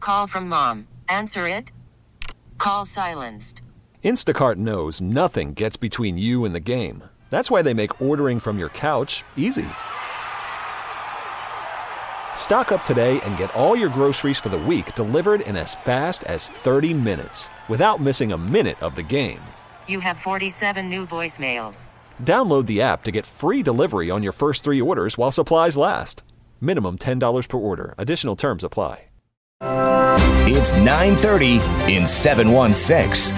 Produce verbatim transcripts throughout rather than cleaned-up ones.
Call from mom. Answer it. Call silenced. Instacart knows nothing gets between you and the game. That's why they make ordering from your couch easy. Stock up today and get all your groceries for the week delivered in as fast as thirty minutes without missing a minute of the game. You have forty-seven new voicemails. Download the app to get free delivery on your first three orders while supplies last. Minimum ten dollars per order. Additional terms apply. It's nine thirty in seven one six.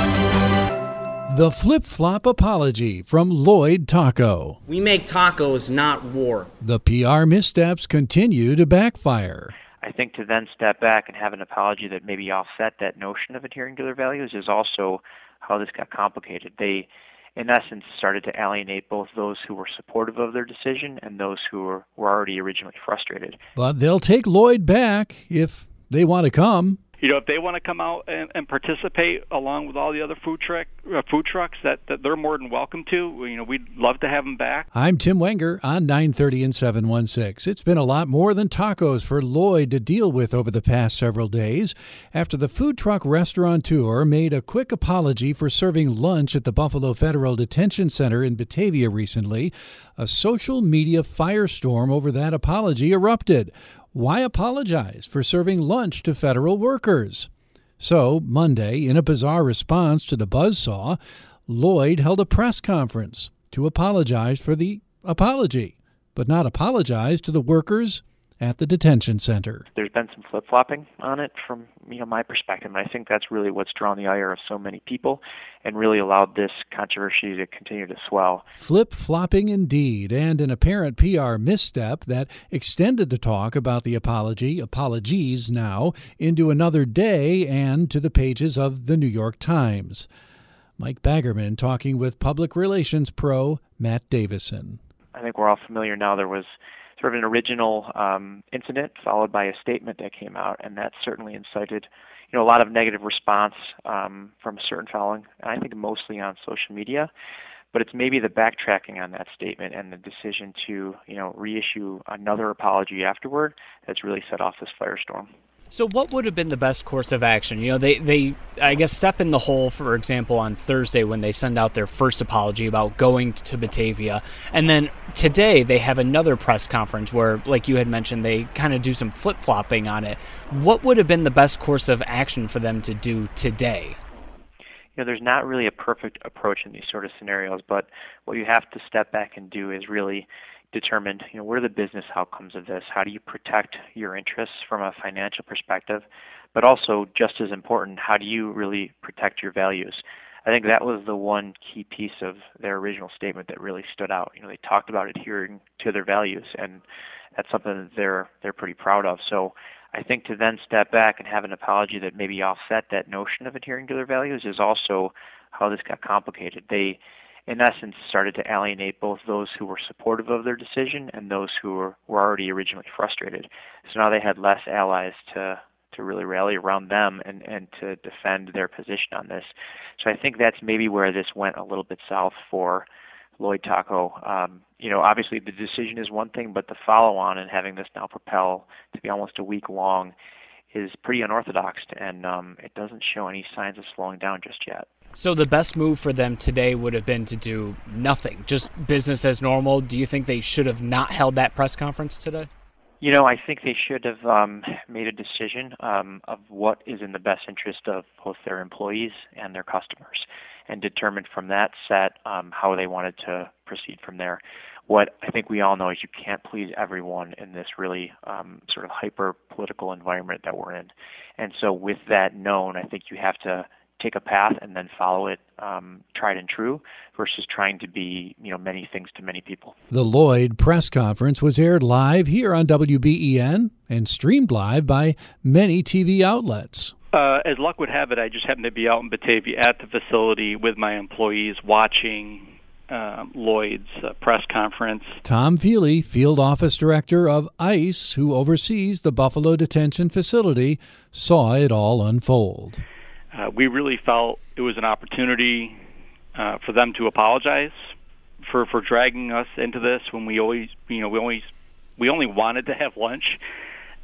The flip-flop apology from Lloyd Taco. We make tacos, not war. The P R missteps continue to backfire. I think to then step back and have an apology that maybe offset that notion of adhering to their values is also how this got complicated. They, in essence, started to alienate both those who were supportive of their decision and those who were, were already originally frustrated. But they'll take Lloyd back if they want to come. You know, if they want to come out and, and participate along with all the other food truck uh, food trucks, that, that they're more than welcome to. You know, we'd love to have them back. I'm Tim Wenger on nine thirty and seven one six. It's been a lot more than tacos for Lloyd to deal with over the past several days after the food truck restaurateur made a quick apology for serving lunch at the Buffalo Federal Detention Center in Batavia recently. A social media firestorm over that apology erupted. Why apologize for serving lunch to federal workers? So, Monday, in a bizarre response to the buzzsaw, Lloyd held a press conference to apologize for the apology, but not apologize to the workers at the detention center. There's been some flip-flopping on it from you know my perspective, and I think that's really what's drawn the ire of so many people and really allowed this controversy to continue to swell. Flip-flopping indeed, and an apparent P R misstep that extended the talk about the apology, apologies now, into another day and to the pages of the New York Times. Mike Baggerman talking with public relations pro Matt Davison. I think we're all familiar now. There was sort of an original um, incident followed by a statement that came out, and that certainly incited, you know, a lot of negative response um, from a certain following, and I think mostly on social media. But it's maybe the backtracking on that statement and the decision to, you know, reissue another apology afterward that's really set off this firestorm. So what would have been the best course of action? You know, they, they, I guess, step in the hole, for example, on Thursday when they send out their first apology about going to Batavia. And then today they have another press conference where, like you had mentioned, they kind of do some flip-flopping on it. What would have been the best course of action for them to do today? You know, there's not really a perfect approach in these sort of scenarios, but what you have to step back and do is really determine, you know, what are the business outcomes of this? How do you protect your interests from a financial perspective? But also, just as important, how do you really protect your values? I think that was the one key piece of their original statement that really stood out. You know, they talked about adhering to their values, and that's something that they're they're pretty proud of. So I think to then step back and have an apology that maybe offset that notion of adhering to their values is also how this got complicated. They, in essence, started to alienate both those who were supportive of their decision and those who were, were already originally frustrated. So now they had less allies to to really rally around them and, and to defend their position on this. So I think that's maybe where this went a little bit south for Lloyd Taco. Um, you know, obviously the decision is one thing, but the follow-on and having this now propel to be almost a week long is pretty unorthodox, and um, it doesn't show any signs of slowing down just yet. So the best move for them today would have been to do nothing, just business as normal. Do you think they should have not held that press conference today? You know, I think they should have um, made a decision um, of what is in the best interest of both their employees and their customers, and determined from that set um, how they wanted to proceed from there. What I think we all know is you can't please everyone in this really um, sort of hyper-political environment that we're in. And so with that known, I think you have to take a path and then follow it um, tried and true versus trying to be, you know, many things to many people. The Lloyd press conference was aired live here on W B E N and streamed live by many T V outlets. Uh, as luck would have it, I just happened to be out in Batavia at the facility with my employees watching uh, Lloyd's uh, press conference. Tom Feely, Field Office Director of ICE, who oversees the Buffalo Detention Facility, saw it all unfold. Uh, we really felt it was an opportunity uh, for them to apologize for, for dragging us into this when we always, you know, we always, we only wanted to have lunch,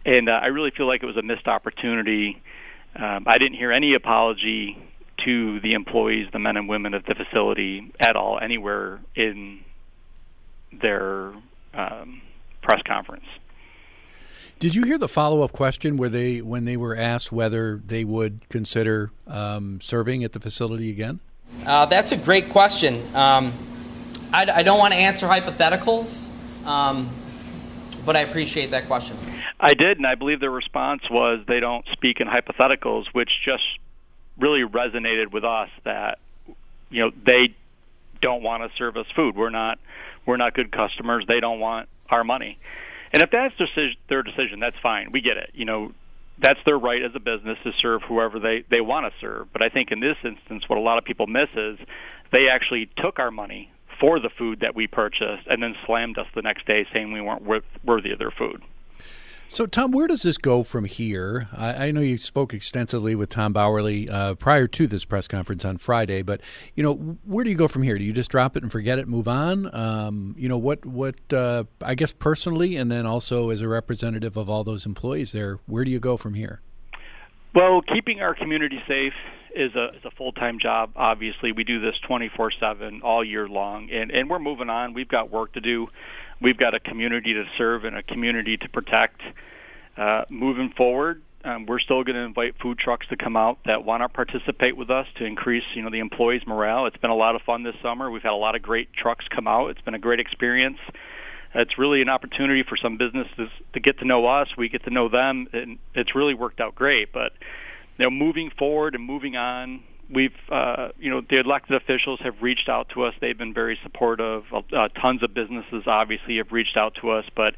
and uh, I really feel like it was a missed opportunity. Um, I didn't hear any apology to the employees, the men and women at the facility at all, anywhere in their um, press conference. Did you hear the follow-up question where they, when they were asked whether they would consider um, serving at the facility again? Uh, that's a great question. Um, I, I don't want to answer hypotheticals, um, but I appreciate that question. I did, and I believe their response was they don't speak in hypotheticals, which just really resonated with us that, you know, they don't want to serve us food. We're not we're not good customers. They don't want our money. And if that's their decision, that's fine. We get it. You know, that's their right as a business to serve whoever they, they want to serve. But I think in this instance, what a lot of people miss is they actually took our money for the food that we purchased and then slammed us the next day saying we weren't worth, worthy of their food. So, Tom, where does this go from here? I, I know you spoke extensively with Tom Bauerle uh, prior to this press conference on Friday, but, you know, where do you go from here? Do you just drop it and forget it, move on? Um, you know, what, what uh, I guess personally, and then also as a representative of all those employees there, where do you go from here? Well, keeping our community safe is a, is a full-time job, obviously. We do this twenty-four seven all year long, and, and we're moving on. We've got work to do. We've got a community to serve and a community to protect. Uh, moving forward, um, we're still going to invite food trucks to come out that want to participate with us to increase, you know, the employees' morale. It's been a lot of fun this summer. We've had a lot of great trucks come out. It's been a great experience. It's really an opportunity for some businesses to get to know us. We get to know them, and it's really worked out great. But, you know, moving forward and moving on, we've, uh, you know, the elected officials have reached out to us. They've been very supportive. Uh, tons of businesses obviously have reached out to us, but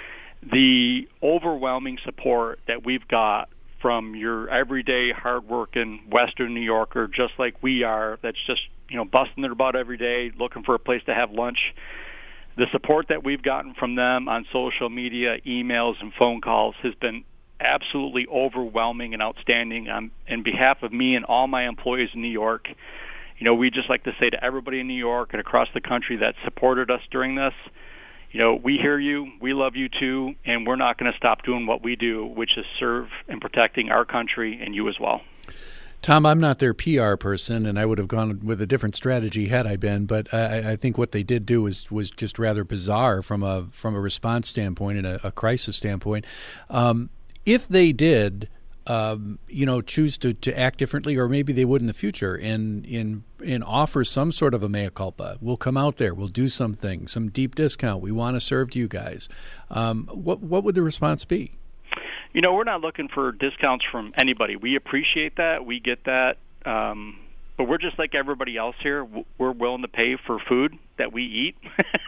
the overwhelming support that we've got from your everyday hardworking Western New Yorker, just like we are, that's just, you know, busting their butt every day, looking for a place to have lunch. The support that we've gotten from them on social media, emails, and phone calls has been absolutely overwhelming and outstanding. On, on behalf of me and all my employees in New York, you know, we just like to say to everybody in New York and across the country that supported us during this, you know, we hear you, we love you too, and we're not going to stop doing what we do, which is serve and protecting our country and you as well. Tom, I'm not their P R person, and I would have gone with a different strategy had I been. But I, I think what they did do was was just rather bizarre from a from a response standpoint and a, a crisis standpoint. Um, if they did, um, you know, choose to, to act differently, or maybe they would in the future, and in and offer some sort of a mea culpa, we'll come out there, we'll do something, some deep discount. We want to serve to you guys. Um, what what would the response be? You know, we're not looking for discounts from anybody. We appreciate that. We get that. Um, but we're just like everybody else here. We're willing to pay for food that we eat.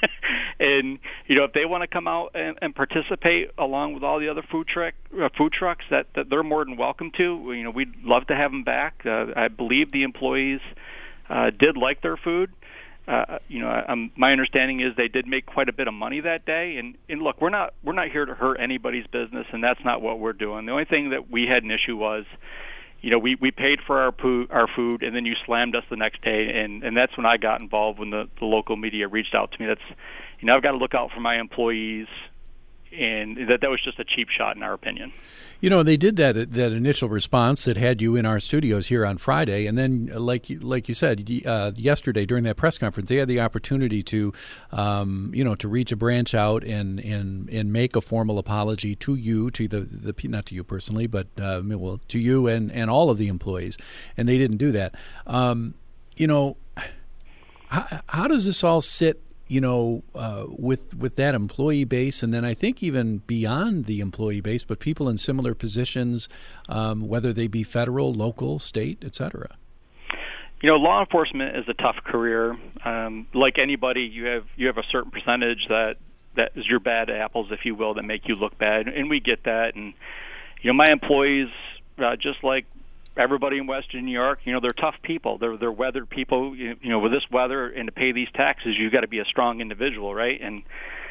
And, you know, if they want to come out and, and participate along with all the other food truck uh, food trucks, that, that they're more than welcome to. You know, we'd love to have them back. Uh, I believe the employees uh, did like their food. Uh, you know, um, my understanding is they did make quite a bit of money that day. And, and look, we're not we're not here to hurt anybody's business, and that's not what we're doing. The only thing that we had an issue was, you know, we, we paid for our poo, our food, and then you slammed us the next day, and, and that's when I got involved when the, the local media reached out to me. That's, you know, I've got to look out for my employees, and that that was just a cheap shot in our opinion. You know, they did that that initial response that had you in our studios here on Friday, and then, like like you said, uh, yesterday during that press conference, they had the opportunity to, um, you know, to reach a branch out and and, and make a formal apology to you, to the, the not to you personally, but uh, well, to you and, and all of the employees, and they didn't do that. Um, you know, how, how does this all sit? You know, uh, with with that employee base, and then I think even beyond the employee base, but people in similar positions, um, whether they be federal, local, state, et cetera. You know, law enforcement is a tough career. Um, like anybody, you have you have a certain percentage that that is your bad apples, if you will, that make you look bad, and we get that. And you know, my employees, uh, just like everybody in Western New York, you know, they're tough people. They're they're weathered people. You, you know, with this weather and to pay these taxes, you've got to be a strong individual, right? And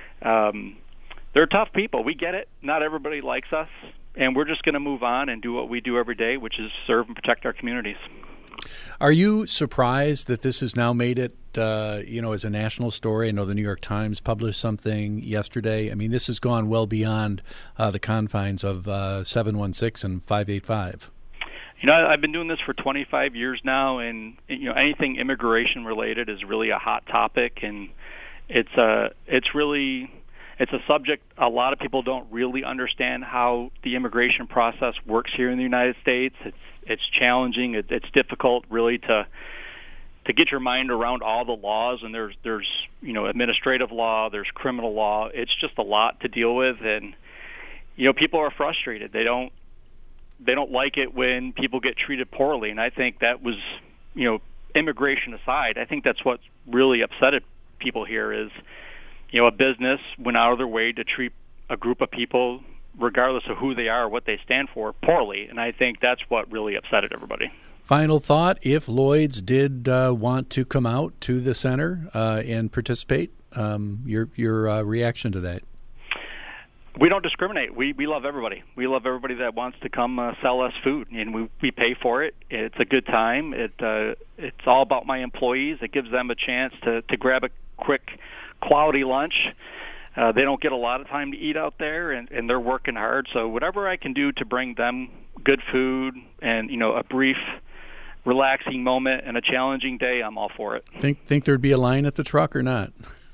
um, they're tough people. We get it. Not everybody likes us, and we're just going to move on and do what we do every day, which is serve and protect our communities. Are you surprised that this has now made it, uh, you know, as a national story? I know the New York Times published something yesterday. I mean, this has gone well beyond uh, the confines of uh, seven one six and five eight five. You know, I've been doing this for twenty-five years now, and you know, anything immigration related is really a hot topic, and it's a, it's really, it's a subject a lot of people don't really understand how the immigration process works here in the United States. It's it's challenging. It, it's difficult, really, to to get your mind around all the laws. And there's there's you know administrative law, there's criminal law. It's just a lot to deal with, and you know, people are frustrated. They don't. They don't like it when people get treated poorly, and I think that was, you know, immigration aside, I think that's what really upsetted people here is, you know, a business went out of their way to treat a group of people, regardless of who they are or what they stand for, poorly, and I think that's what really upsetted everybody. Final thought, if Lloyd's did uh, want to come out to the center uh, and participate, um, your, your uh, reaction to that? We don't discriminate. We we love everybody. We love everybody that wants to come uh, sell us food, and we we pay for it. It's a good time. It uh, it's all about my employees. It gives them a chance to, to grab a quick, quality lunch. Uh, they don't get a lot of time to eat out there, and, and they're working hard. So whatever I can do to bring them good food and you know a brief, relaxing moment and a challenging day, I'm all for it. Think think there'd be a line at the truck or not?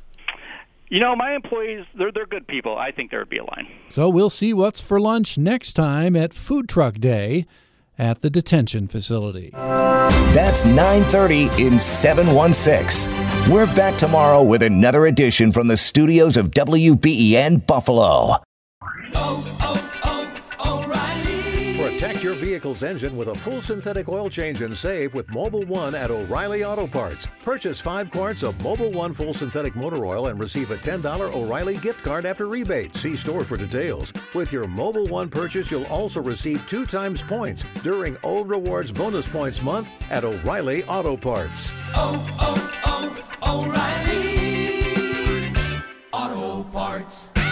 You know, my employees, they're they're good people. I think there would be a line. So we'll see what's for lunch next time at Food Truck Day at the detention facility. That's nine thirty in seven one six. We're back tomorrow with another edition from the studios of W B E N Buffalo. Oh, oh, oh, O'Reilly. Protect your vehicle's engine with a full synthetic oil change and save with Mobil one at O'Reilly Auto Parts. Purchase five quarts of Mobil one full synthetic motor oil and receive a ten dollars O'Reilly gift card after rebate. See store for details. With your Mobil one purchase, you'll also receive two times points during O Rewards Bonus Points Month at O'Reilly Auto Parts. Oh, oh, oh, O'Reilly Auto Parts.